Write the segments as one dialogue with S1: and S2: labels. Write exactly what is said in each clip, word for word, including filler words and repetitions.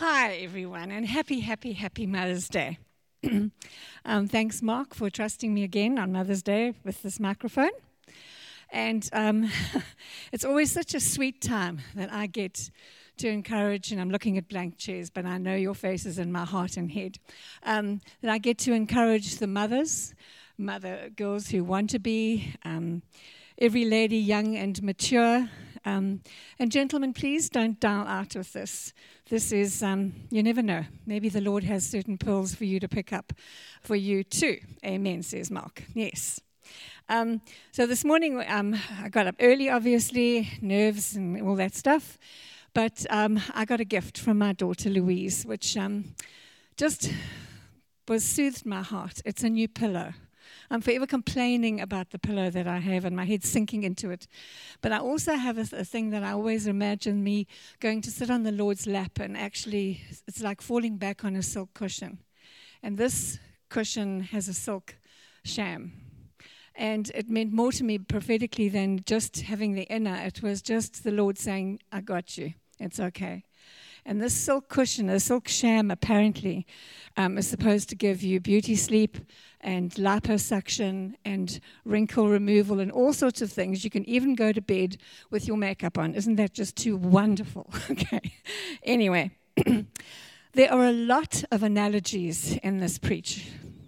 S1: Hi, everyone, and happy, happy, happy Mother's Day. um, thanks, Mark, for trusting me again on Mother's Day with this microphone. And um, it's always such a sweet time that I get to encourage, and I'm looking at blank chairs, but I know your faces in my heart and head, um, that I get to encourage the mothers, mother girls who want to be, um, every lady young and mature. Um, and gentlemen, please don't dial out with this. This is, um, you never know. Maybe the Lord has certain pearls for you to pick up for you too. Amen, says Mark. Yes. Um, so this morning, um, I got up early, obviously, nerves and all that stuff. But um, I got a gift from my daughter, Louise, which um, just was soothed my heart. It's a new pillow. I'm forever complaining about the pillow that I have and my head sinking into it. But I also have a, a thing that I always imagine me going to sit on the Lord's lap, and actually it's like falling back on a silk cushion. And this cushion has a silk sham. And it meant more to me prophetically than just having the inner. It was just the Lord saying, I got you. It's okay. And this silk cushion, a silk sham apparently, um, is supposed to give you beauty sleep and liposuction and wrinkle removal and all sorts of things. You can even go to bed with your makeup on. Isn't that just too wonderful? Okay. Anyway, there are a lot of analogies in this preach.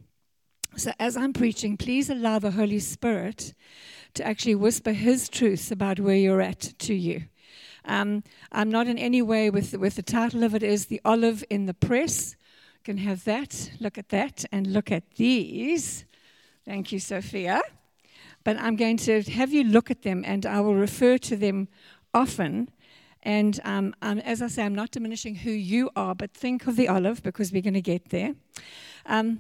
S1: So as I'm preaching, please allow the Holy Spirit to actually whisper His truths about where you're at to you. Um, I'm not in any way with, with the title of it is The Olive in the Press. You can have that, look at that, and look at these. Thank you, Sophia. But I'm going to have you look at them, and I will refer to them often. And um, um, as I say, I'm not diminishing who you are, but think of the olive, because we're going to get there. Um,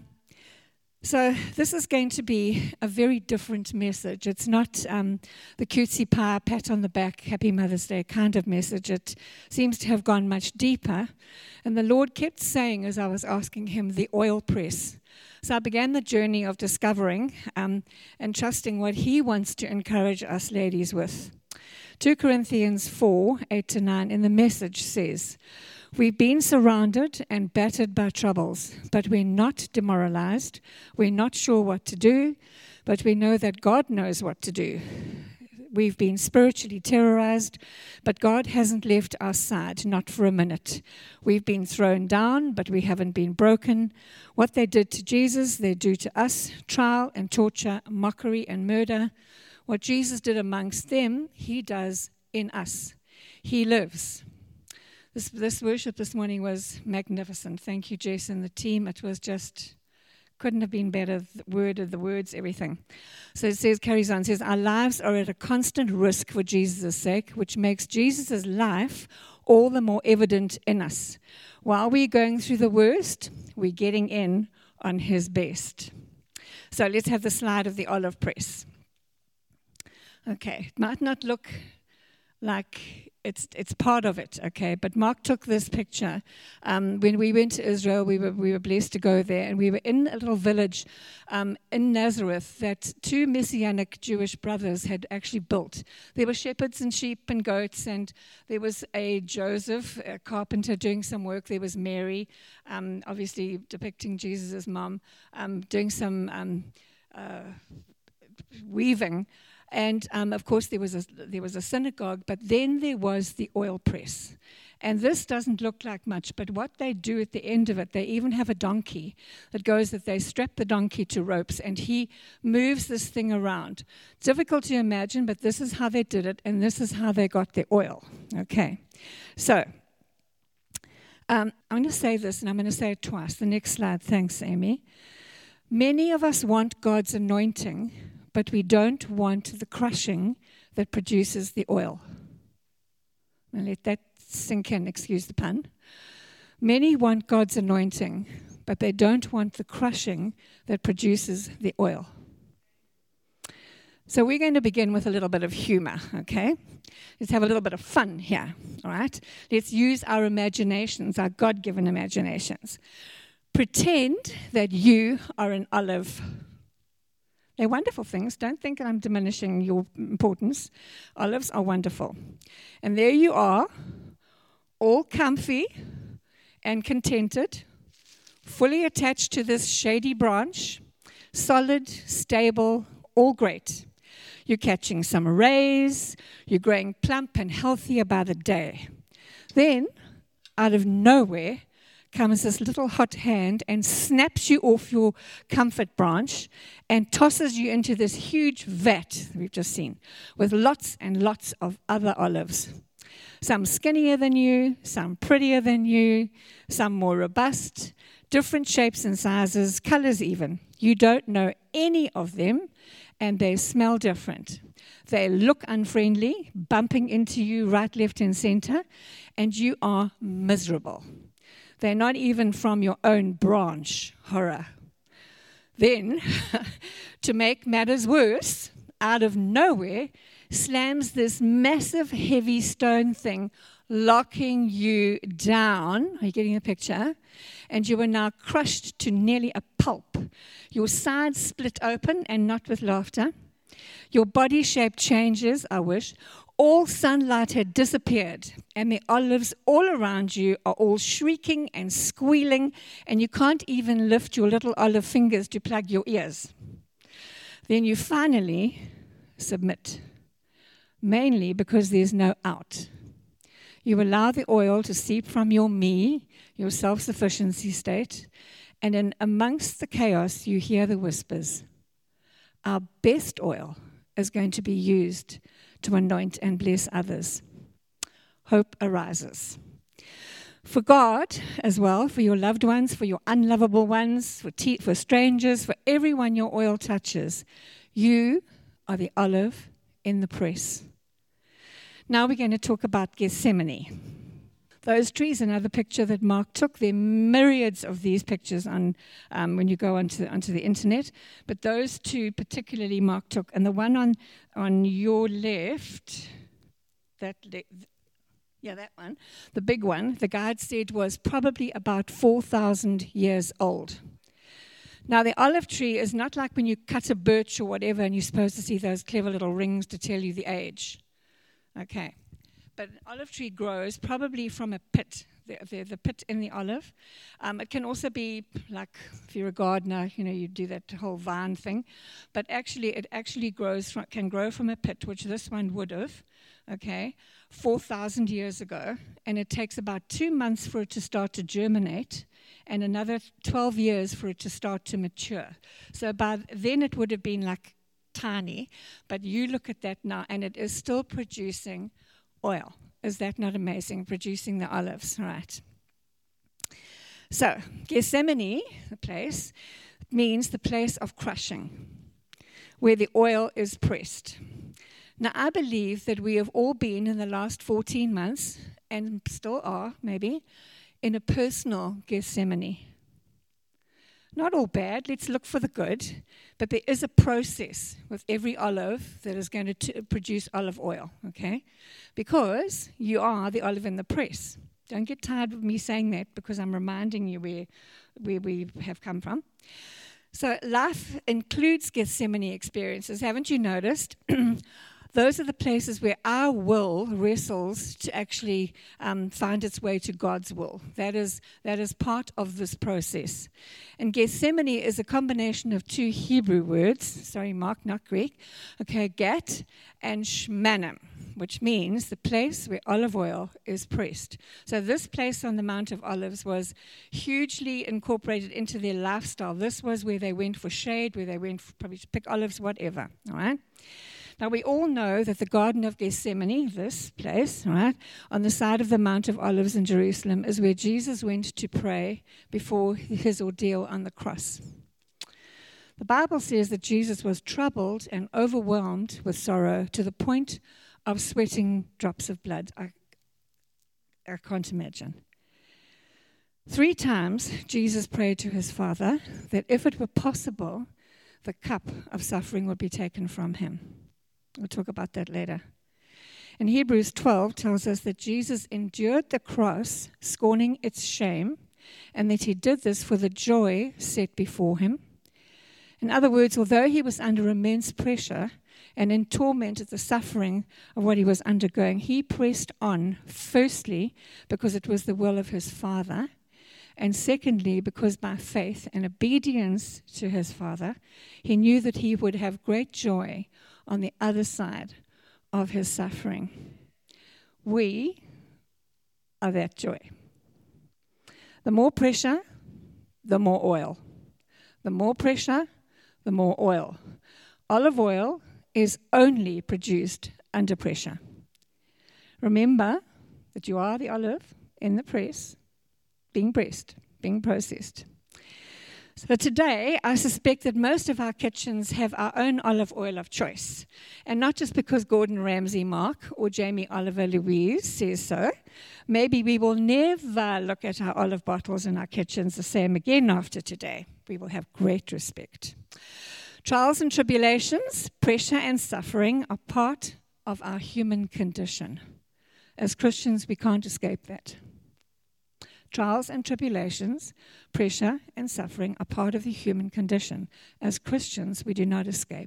S1: So this is going to be a very different message. It's not um, the cutesy pie, pat on the back, happy Mother's Day kind of message. It seems to have gone much deeper. And the Lord kept saying, as I was asking Him, the oil press. So I began the journey of discovering um, and trusting what He wants to encourage us ladies with. Second Corinthians four, eight to nine in the Message says, we've been surrounded and battered by troubles, but we're not demoralized. We're not sure what to do, but we know that God knows what to do. We've been spiritually terrorized, but God hasn't left our side, not for a minute. We've been thrown down, but we haven't been broken. What they did to Jesus, they do to us, trial and torture, mockery and murder. What Jesus did amongst them, He does in us. He lives. This, this worship this morning was magnificent. Thank you, Jason, the team. It was just, couldn't have been better. The word of the words, everything. So it says, carries on, says, our lives are at a constant risk for Jesus' sake, which makes Jesus' life all the more evident in us. While we're going through the worst, we're getting in on His best. So let's have the slide of the olive press. Okay, it might not look like It's it's part of it, okay? But Mark took this picture. Um, when we went to Israel, we were we were blessed to go there, and we were in a little village um, in Nazareth that two Messianic Jewish brothers had actually built. There were shepherds and sheep and goats, and there was a Joseph, a carpenter, doing some work. There was Mary, um, obviously depicting Jesus' mom, um, doing some um, uh, weaving. And, um, of course, there was a there was a synagogue, but then there was the oil press. And this doesn't look like much, but what they do at the end of it, they even have a donkey that goes that they strap the donkey to ropes, and he moves this thing around. Difficult to imagine, but this is how they did it, and this is how they got their oil. Okay, so um, I'm going to say this, and I'm going to say it twice. The next slide, thanks, Amy. Many of us want God's anointing, but we don't want the crushing that produces the oil. I'll let that sink in, excuse the pun. Many want God's anointing, but they don't want the crushing that produces the oil. So we're going to begin with a little bit of humor, okay? Let's have a little bit of fun here, all right? Let's use our imaginations, our God-given imaginations. Pretend that you are an olive. They're wonderful things. Don't think I'm diminishing your importance. Olives are wonderful. And there you are, all comfy and contented, fully attached to this shady branch, solid, stable, all great. You're catching some rays, you're growing plump and healthier by the day. Then, out of nowhere, comes this little hot hand and snaps you off your comfort branch and tosses you into this huge vat we've just seen with lots and lots of other olives. Some skinnier than you, some prettier than you, some more robust, different shapes and sizes, colors even. You don't know any of them, and they smell different. They look unfriendly, bumping into you right, left, and center, and you are miserable. They're not even from your own branch. Horror. Then, to make matters worse, out of nowhere, slams this massive, heavy stone thing, locking you down. Are you getting the picture? And you are now crushed to nearly a pulp. Your sides split open, and not with laughter. Your body shape changes, I wish. All sunlight had disappeared, and the olives all around you are all shrieking and squealing, and you can't even lift your little olive fingers to plug your ears. Then you finally submit, mainly because there's no out. You allow the oil to seep from your me, your self-sufficiency state, and in amongst the chaos, you hear the whispers. Our best oil is going to be used to anoint and bless others. Hope arises. For God as well, for your loved ones, for your unlovable ones, for, te- for strangers, for everyone your oil touches, you are the olive in the press. Now we're going to talk about Gethsemane. Those trees, another picture that Mark took. There are myriads of these pictures on um, when you go onto, onto the internet. But those two particularly Mark took. And the one on, on your left, that le- yeah, that one, the big one, the guide said was probably about four thousand years old. Now, the olive tree is not like when you cut a birch or whatever and you're supposed to see those clever little rings to tell you the age. Okay. But an olive tree grows probably from a pit, the, the, the pit in the olive. Um, it can also be like, if you're a gardener, you know, you do that whole vine thing. But actually, it actually grows from, can grow from a pit, which this one would have, okay, four thousand years ago. And it takes about two months for it to start to germinate and another twelve years for it to start to mature. So by then it would have been like tiny. But you look at that now, and it is still producing oil. Is that not amazing? Producing the olives, right? So, Gethsemane, the place, means the place of crushing, where the oil is pressed. Now, I believe that we have all been in the last fourteen months, and still are, maybe, in a personal Gethsemane. Not all bad, let's look for the good, but there is a process with every olive that is going to t- produce olive oil, okay? Because you are the olive in the press. Don't get tired of me saying that, because I'm reminding you where, where we have come from. So life includes Gethsemane experiences. Haven't you noticed? Those are the places where our will wrestles to actually um, find its way to God's will. That is that is part of this process. And Gethsemane is a combination of two Hebrew words. Sorry, Mark, not Greek. Okay, Gat and Shmanim, which means the place where olive oil is pressed. So this place on the Mount of Olives was hugely incorporated into their lifestyle. This was where they went for shade, where they went for, probably to pick olives, whatever. All right. Now, we all know that the Garden of Gethsemane, this place, right, on the side of the Mount of Olives in Jerusalem, is where Jesus went to pray before his ordeal on the cross. The Bible says that Jesus was troubled and overwhelmed with sorrow to the point of sweating drops of blood. I, I can't imagine. Three times, Jesus prayed to his Father that if it were possible, the cup of suffering would be taken from him. We'll talk about that later. And Hebrews twelve tells us that Jesus endured the cross, scorning its shame, and that he did this for the joy set before him. In other words, although he was under immense pressure and in torment at the suffering of what he was undergoing, he pressed on, firstly, because it was the will of his Father, And secondly, because by faith and obedience to his Father, he knew that he would have great joy on the other side of his suffering. We are that joy. The more pressure, the more oil. The more pressure, the more oil. Olive oil is only produced under pressure. Remember that you are the olive in the press, being pressed, being processed. So today, I suspect that most of our kitchens have our own olive oil of choice. And not just because Gordon Ramsay Mark or Jamie Oliver Louise says so. Maybe we will never look at our olive bottles in our kitchens the same again after today. We will have great respect. Trials and tribulations, pressure and suffering are part of our human condition. As Christians, we can't escape that. Trials and tribulations, pressure and suffering are part of the human condition. As Christians, we do not escape.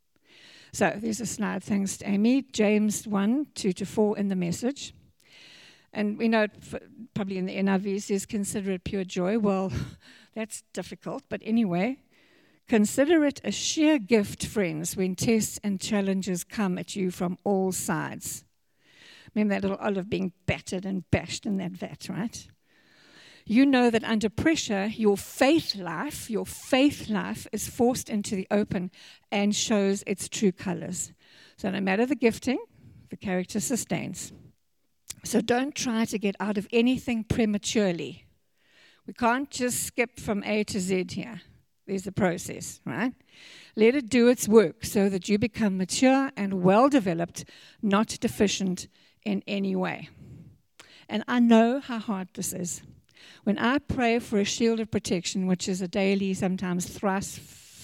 S1: So there's a slide, thanks to Amy. James one, two to four in the Message. And we know, probably in the N I V, it says, consider it pure joy. Well, that's difficult, but anyway. Consider it a sheer gift, friends, when tests and challenges come at you from all sides. Remember that little olive being battered and bashed in that vat, right? You know that under pressure, your faith life, your faith life is forced into the open and shows its true colors. So no matter the gifting, the character sustains. So don't try to get out of anything prematurely. We can't just skip from A to Z here. There's a process, right? Let it do its work so that you become mature and well-developed, not deficient in any way. And I know how hard this is. When I pray for a shield of protection, which is a daily, sometimes thrice,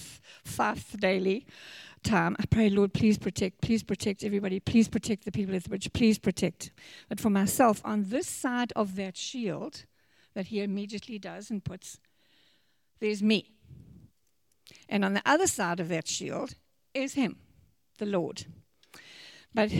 S1: fifth daily time, I pray, Lord, please protect, please protect everybody, please protect the people at the bridge, please protect. But for myself, on this side of that shield that he immediately does and puts, there's me. And on the other side of that shield is him, the Lord. But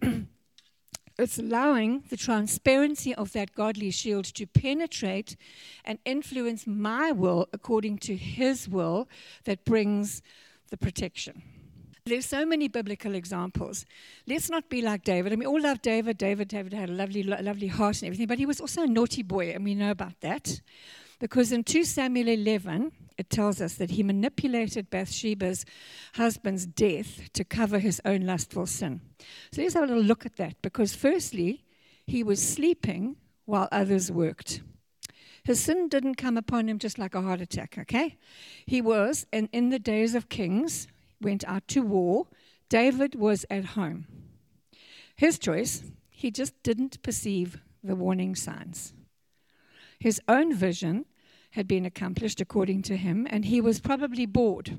S1: it's allowing the transparency of that godly shield to penetrate and influence my will according to his will that brings the protection. There's so many biblical examples. Let's not be like David. I mean, we all love David. David, David had a lovely, lovely heart and everything, but he was also a naughty boy, and we know about that. Because in Second Samuel eleven, it tells us that he manipulated Bathsheba's husband's death to cover his own lustful sin. So let's have a little look at that. Because firstly, he was sleeping while others worked. His sin didn't come upon him just like a heart attack, okay? He was, and in the days of kings, went out to war. David was at home. His choice, he just didn't perceive the warning signs. His own vision had been accomplished according to him, and he was probably bored.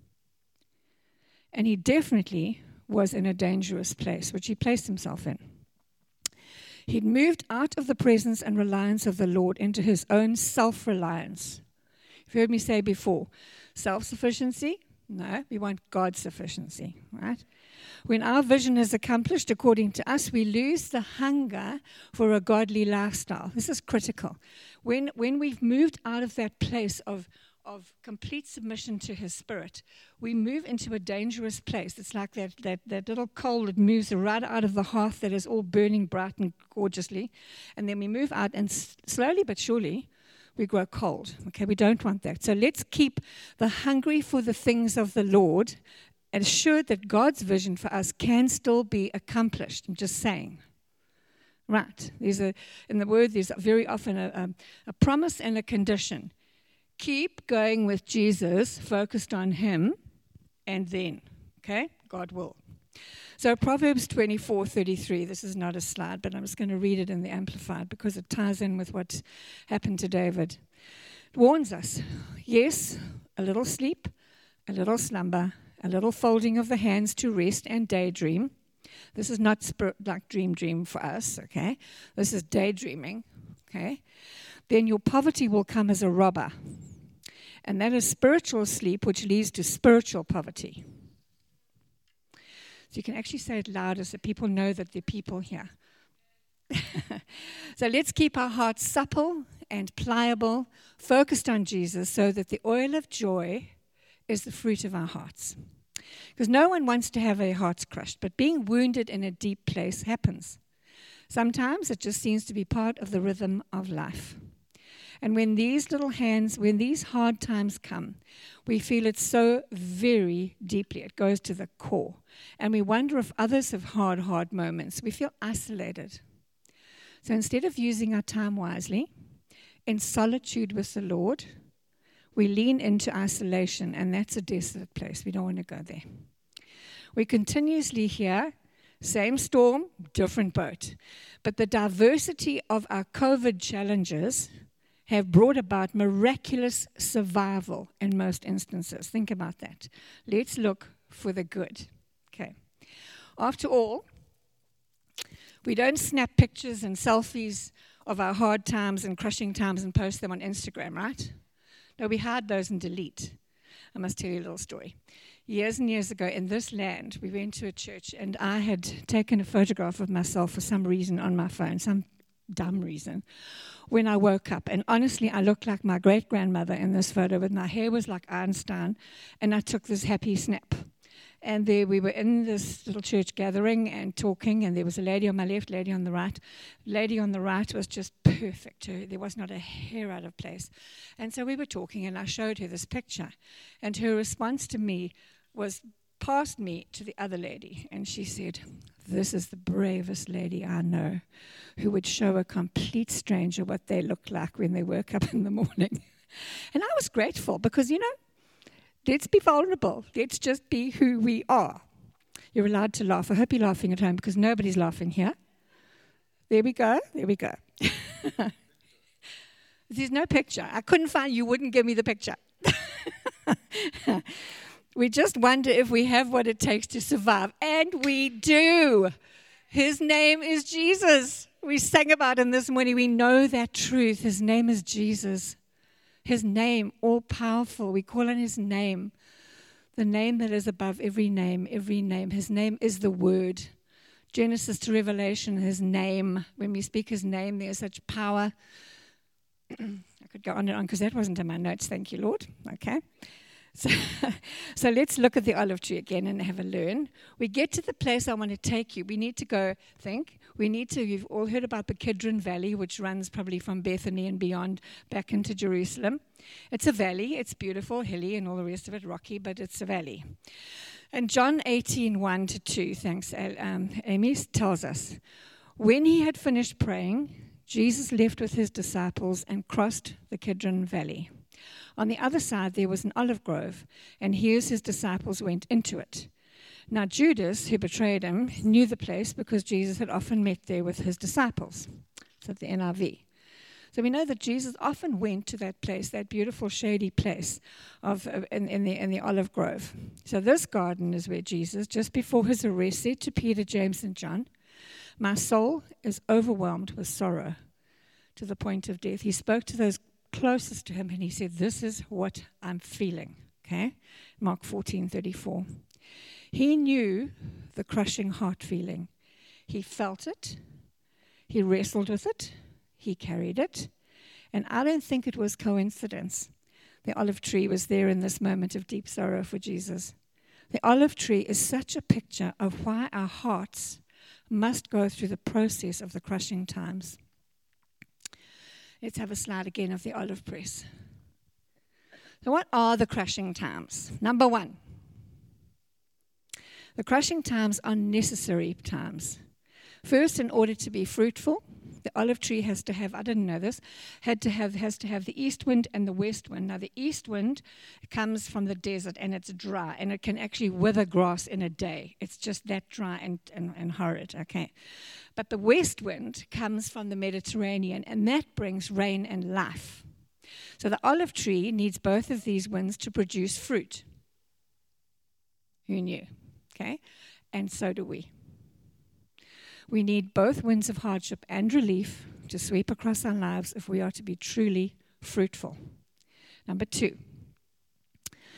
S1: And he definitely was in a dangerous place, which he placed himself in. He'd moved out of the presence and reliance of the Lord into his own self-reliance. You've heard me say before, self-sufficiency? No, we want God's sufficiency, right? When our vision is accomplished according to us, we lose the hunger for a godly lifestyle. This is critical. When when we've moved out of that place of, of complete submission to his spirit, we move into a dangerous place. It's like that, that, that little coal that moves right out of the hearth that is all burning bright and gorgeously. And then we move out, and s- slowly but surely, we grow cold. Okay, we don't want that. So let's keep the hungry for the things of the Lord and assured that God's vision for us can still be accomplished. I'm just saying. Right. There's a, in the word, there's very often a, a, a promise and a condition. Keep going with Jesus, focused on him, and then, okay, God will. So Proverbs twenty-four thirty-three, this is not a slide, but I'm just going to read it in the Amplified because it ties in with what happened to David. It warns us, yes, a little sleep, a little slumber, a little folding of the hands to rest and daydream. This is not spirit, like dream dream for us, okay? This is daydreaming, okay? Then your poverty will come as a robber. And that is spiritual sleep, which leads to spiritual poverty. So you can actually say it louder so people know that there are people here. So let's keep our hearts supple and pliable, focused on Jesus, so that the oil of joy is the fruit of our hearts. Because no one wants to have their hearts crushed, but being wounded in a deep place happens. Sometimes it just seems to be part of the rhythm of life. And when these little hands, when these hard times come, we feel it so very deeply. It goes to the core. And we wonder if others have hard, hard moments. We feel isolated. So instead of using our time wisely, in solitude with the Lord, we lean into isolation, and that's a desolate place. We don't want to go there. We continuously hear, same storm, different boat. But the diversity of our COVID challenges have brought about miraculous survival in most instances. Think about that. Let's look for the good. Okay. After all, we don't snap pictures and selfies of our hard times and crushing times and post them on Instagram, right? No, we hide those and delete. I must tell you a little story. Years and years ago in this land, we went to a church, and I had taken a photograph of myself for some reason on my phone, some dumb reason, when I woke up. And honestly, I looked like my great-grandmother in this photo, but my hair was like Einstein, and I took this happy snap. And there we were in this little church gathering and talking, and there was a lady on my left, lady on the right. Lady on the right was just perfect. There was not a hair out of place. And so we were talking, and I showed her this picture. And her response to me was past me to the other lady. And she said, "This is the bravest lady I know, who would show a complete stranger what they look like when they woke up in the morning." And I was grateful because, you know, let's be vulnerable. Let's just be who we are. You're allowed to laugh. I hope you're laughing at home because nobody's laughing here. There we go. There we go. There's no picture. I couldn't find, you wouldn't give me the picture. We just wonder if we have what it takes to survive. And we do. His name is Jesus. We sang about him this morning. We know that truth. His name is Jesus. His name, all powerful. We call on his name, the name that is above every name, every name. His name is the Word. Genesis to Revelation, his name. When we speak his name, there's such power. I could go on and on because that wasn't in my notes. Thank you, Lord. Okay. So, so let's look at the olive tree again and have a learn. We get to the place I want to take you. We need to go think. We need to, you've all heard about the Kidron Valley, which runs probably from Bethany and beyond back into Jerusalem. It's a valley. It's beautiful, hilly, and all the rest of it rocky, but it's a valley. And John eighteen, one to two, thanks, um, Amy, tells us, when he had finished praying, Jesus left with his disciples and crossed the Kidron Valley. On the other side, there was an olive grove, and here his disciples went into it. Now, Judas, who betrayed him, knew the place because Jesus had often met there with his disciples. It's at the N I V. So we know that Jesus often went to that place, that beautiful shady place of uh, in, in, the, in the olive grove. So this garden is where Jesus, just before his arrest, said to Peter, James, and John, "My soul is overwhelmed with sorrow to the point of death." He spoke to those closest to him, and he said, "This is what I'm feeling." Okay, Mark fourteen thirty-four. He knew the crushing heart feeling. He felt it. He wrestled with it. He carried it. And I don't think it was coincidence. The olive tree was there in this moment of deep sorrow for Jesus. The olive tree is such a picture of why our hearts must go through the process of the crushing times. Let's have a slide again of the olive press. So what are the crushing times? Number one, the crushing times are necessary times. First, in order to be fruitful, the olive tree has to have, I didn't know this, had to have has to have the east wind and the west wind. Now, the east wind comes from the desert, and it's dry, and it can actually wither grass in a day. It's just that dry and, and, and horrid, okay? But the west wind comes from the Mediterranean, and that brings rain and life. So the olive tree needs both of these winds to produce fruit. Who knew? Okay? And so do we. We need both winds of hardship and relief to sweep across our lives if we are to be truly fruitful. Number two,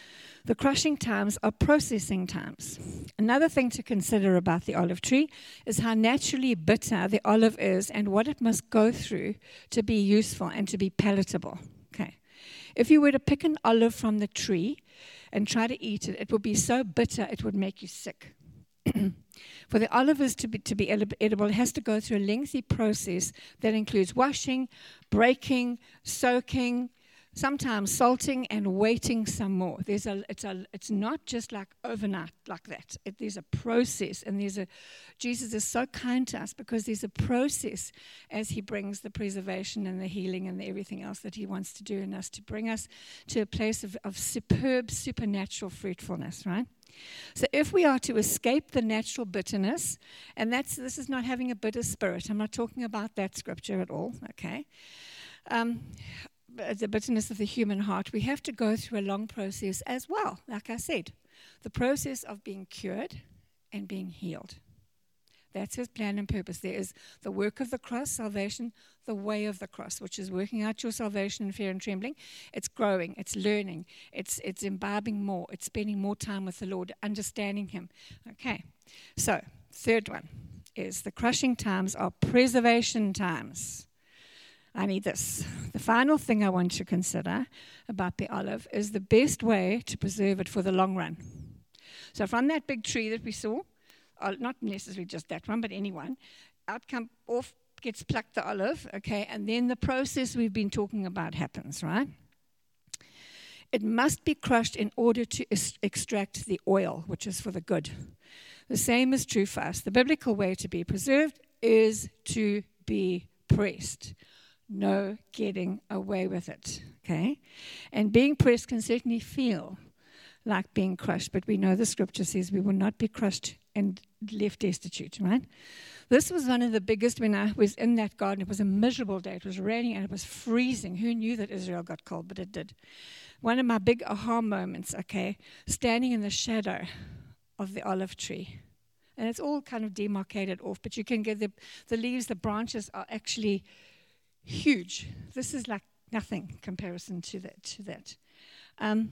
S1: The crushing times are processing times. Another thing to consider about the olive tree is how naturally bitter the olive is and what it must go through to be useful and to be palatable. Okay. If you were to pick an olive from the tree and try to eat it, it would be so bitter it would make you sick. For the olive is to be, to be edible, it has to go through a lengthy process that includes washing, breaking, soaking, sometimes salting, and waiting some more. There's a, it's a, it's not just like overnight like that. It, there's a process, and there's a. Jesus is so kind to us because there's a process as He brings the preservation and the healing and the everything else that He wants to do in us to bring us to a place of, of superb supernatural fruitfulness, right? So if we are to escape the natural bitterness, and that's this is not having a bitter spirit. I'm not talking about that scripture at all. Okay. Um, the bitterness of the human heart, we have to go through a long process as well, like I said. The process of being cured and being healed. That's His plan and purpose. There is the work of the cross, salvation, the way of the cross, which is working out your salvation in fear and trembling. It's growing, it's learning, it's it's imbibing more, it's spending more time with the Lord, understanding Him. Okay, so third one is the crushing times are preservation times. I need this. The final thing I want to consider about the olive is the best way to preserve it for the long run. So from that big tree that we saw, not necessarily just that one, but any one, out come off gets plucked the olive, okay, and then the process we've been talking about happens, right? It must be crushed in order to is- extract the oil, which is for the good. The same is true for us. The biblical way to be preserved is to be pressed. No getting away with it, okay? And being pressed can certainly feel like being crushed, but we know the scripture says we will not be crushed and left destitute, right? This was one of the biggest when I was in that garden. It was a miserable day. It was raining and it was freezing. Who knew that Israel got cold? But it did. One of my big aha moments, okay, standing in the shadow of the olive tree. And it's all kind of demarcated off, but you can get the, the leaves, the branches are actually huge. This is like nothing in comparison to that. To that. Um,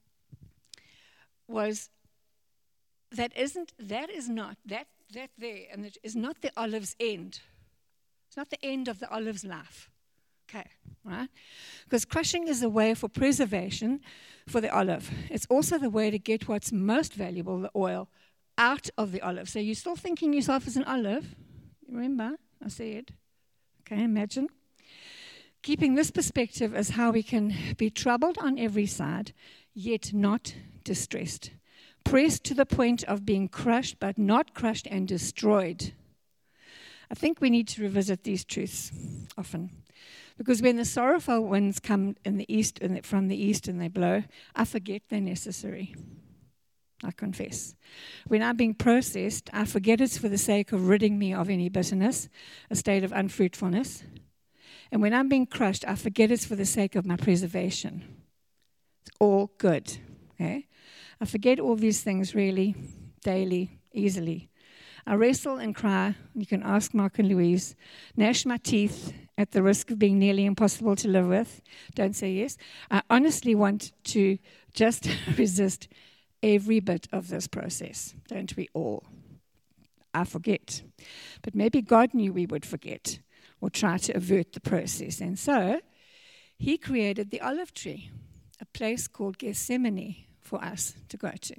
S1: was that isn't that is not that that there and it is not the olive's end. It's not the end of the olive's life. Okay, right? Because crushing is a way for preservation for the olive. It's also the way to get what's most valuable, the oil, out of the olive. So you're still thinking yourself as an olive. Remember, I said. Okay, imagine. Keeping this perspective is how we can be troubled on every side, yet not distressed. Pressed to the point of being crushed, but not crushed and destroyed. I think we need to revisit these truths often. Because when the sorrowful winds come in the east and from the east and they blow, I forget they're necessary. I confess. When I'm being processed, I forget it's for the sake of ridding me of any bitterness, a state of unfruitfulness. And when I'm being crushed, I forget it's for the sake of my preservation. It's all good. Okay? I forget all these things really daily, easily. I wrestle and cry. You can ask Mark and Louise. Gnash my teeth at the risk of being nearly impossible to live with. Don't say yes. I honestly want to just resist every bit of this process. Don't we all? I forget. But maybe God knew we would forget or try to avert the process. And so He created the olive tree, a place called Gethsemane for us to go to.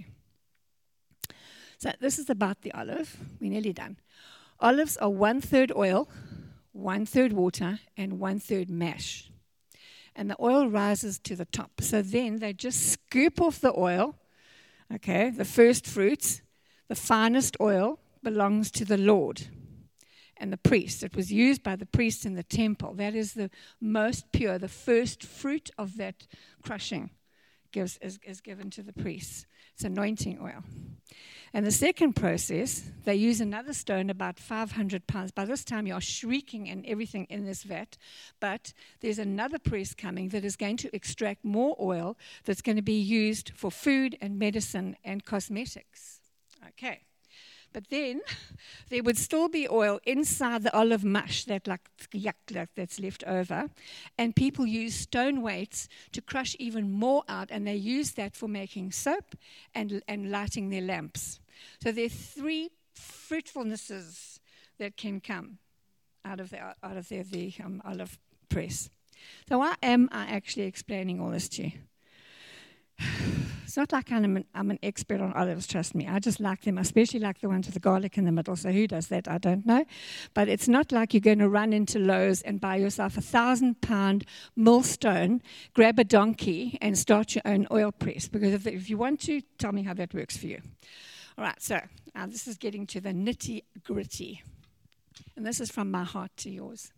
S1: So this is about the olive. We're nearly done. Olives are one-third oil, one-third water, and one-third mash. And the oil rises to the top. So then they just scoop off the oil, okay, the first fruits. The finest oil belongs to the Lord and the priest. It was used by the priests in the temple. That is the most pure. The first fruit of that crushing gives, is, is given to the priests. It's anointing oil. And the second process, they use another stone about five hundred pounds. By this time, you're shrieking and everything in this vat. But there's another priest coming that is going to extract more oil that's going to be used for food and medicine and cosmetics. Okay. But then there would still be oil inside the olive mush that like yuck like that's left over. And people use stone weights to crush even more out, and they use that for making soap and, and lighting their lamps. So there are three fruitfulnesses that can come out of the, out of the, the um, olive press. So why am I actually explaining all this to you? It's not like I'm an, I'm an expert on olives, trust me. I just like them. I especially like the ones with the garlic in the middle. So who does that? I don't know. But it's not like you're going to run into Lowe's and buy yourself a thousand pound millstone, grab a donkey, and start your own oil press. Because if, if you want to, tell me how that works for you. All right, so uh, this is getting to the nitty gritty. And this is from my heart to yours.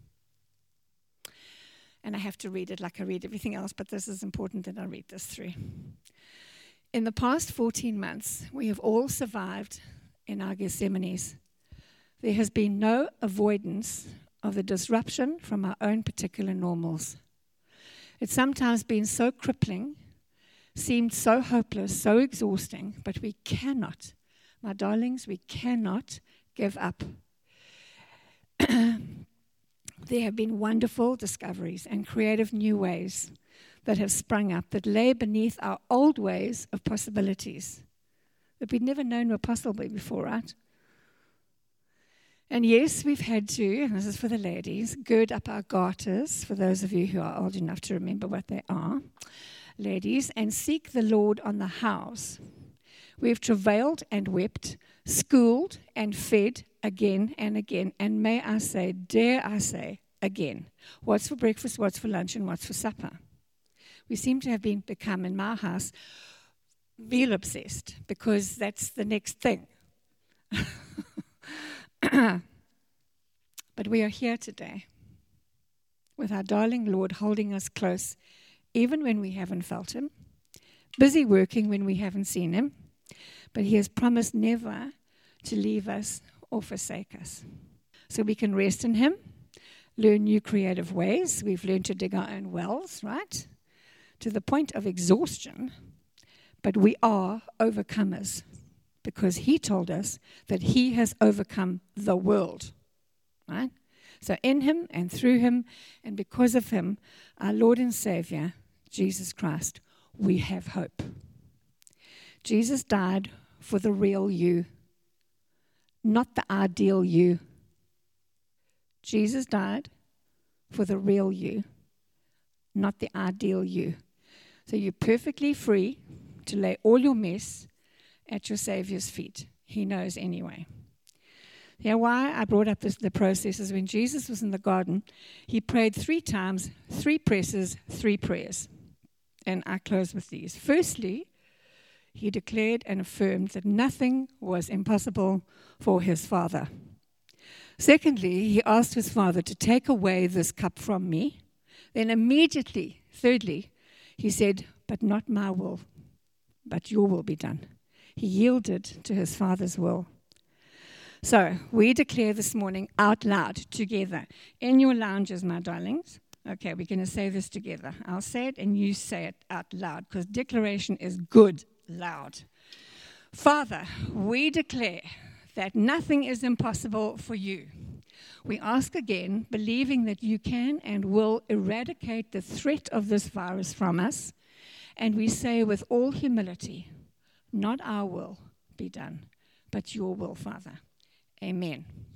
S1: And I have to read it like I read everything else, but this is important that I read this through. In the past fourteen months, we have all survived in our Gethsemanes. There has been no avoidance of the disruption from our own particular normals. It's sometimes been so crippling, seemed so hopeless, so exhausting, but we cannot, my darlings, we cannot give up. There have been wonderful discoveries and creative new ways that have sprung up that lay beneath our old ways of possibilities that we'd never known were possible before, right? And yes, we've had to, and this is for the ladies, gird up our garters, for those of you who are old enough to remember what they are, ladies, and seek the Lord on the house. We've travailed and wept, schooled and fed again and again, and may I say, dare I say, again, what's for breakfast, what's for lunch, and what's for supper. We seem to have been become, in my house, meal obsessed, because that's the next thing. But we are here today with our darling Lord holding us close, even when we haven't felt him, busy working when we haven't seen him, but he has promised never to leave us or forsake us. So we can rest in him, learn new creative ways. We've learned to dig our own wells, right? To the point of exhaustion. But we are overcomers because he told us that he has overcome the world, right? So in him and through him and because of him, our Lord and Savior, Jesus Christ, we have hope. Jesus died for the real you, not the ideal you. Jesus died for the real you, not the ideal you. So you're perfectly free to lay all your mess at your Savior's feet. He knows anyway. Yeah, why I brought up this, the process is when Jesus was in the garden, he prayed three times, three presses, three prayers. And I close with these. Firstly, he declared and affirmed that nothing was impossible for his Father. Secondly, he asked his Father to take away this cup from me. Then immediately, thirdly, he said, but not my will, but your will be done. He yielded to his Father's will. So we declare this morning out loud together in your lounges, my darlings. Okay, we're going to say this together. I'll say it and you say it out loud because declaration is good loud. Father, we declare that nothing is impossible for you. We ask again, believing that you can and will eradicate the threat of this virus from us. And we say with all humility, not our will be done, but your will, Father. Amen.